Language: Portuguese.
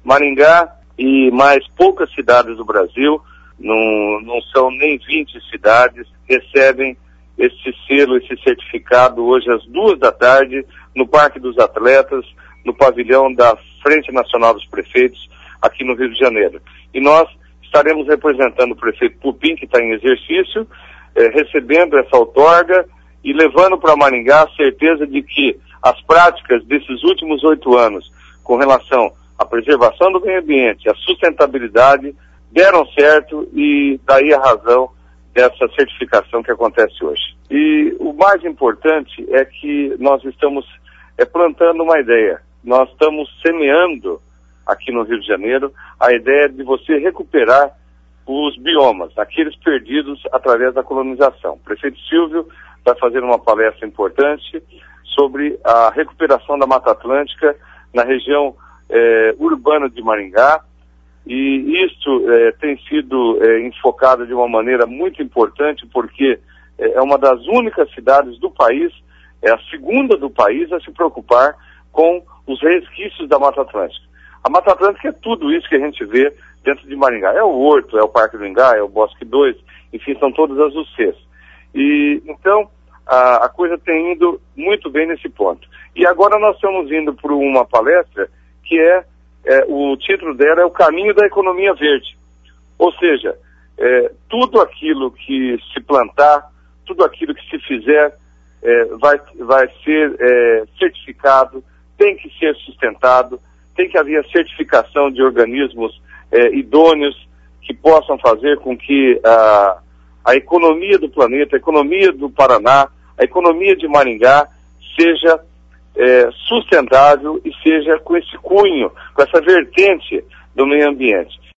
Maringá e mais poucas cidades do Brasil, não são nem 20 cidades, recebem esse selo, esse certificado hoje às 14h, no Parque dos Atletas, no pavilhão da Frente Nacional dos Prefeitos, aqui no Rio de Janeiro. E nós estaremos representando o prefeito Pupim, que está em exercício, recebendo essa outorga e levando para Maringá a certeza de que as práticas desses últimos 8 anos, com relação à preservação do meio ambiente, à sustentabilidade, deram certo e daí a razão dessa certificação que acontece hoje. E o mais importante é que nós estamos plantando uma ideia. Nós estamos semeando aqui no Rio de Janeiro a ideia de você recuperar os biomas, aqueles perdidos através da colonização. O prefeito Silvio vai fazer uma palestra importante sobre a recuperação da Mata Atlântica na região urbana de Maringá, e isto tem sido enfocado de uma maneira muito importante, porque é uma das únicas cidades do país, é a segunda do país a se preocupar com os resquícios da Mata Atlântica. A Mata Atlântica é tudo isso que a gente vê dentro de Maringá. É o Horto, é o Parque do Ingá, é o Bosque 2, enfim, são todas as UCs. E então a coisa tem ido muito bem nesse ponto. E agora nós estamos indo para uma palestra que o título dela é O Caminho da Economia Verde. Ou seja, tudo aquilo que se plantar, tudo aquilo que se fizer vai ser certificado, tem que ser sustentado, tem que haver certificação de organismos idôneos que possam fazer com que a economia do planeta, a economia do Paraná, a economia de Maringá seja sustentável e seja com esse cunho, com essa vertente do meio ambiente.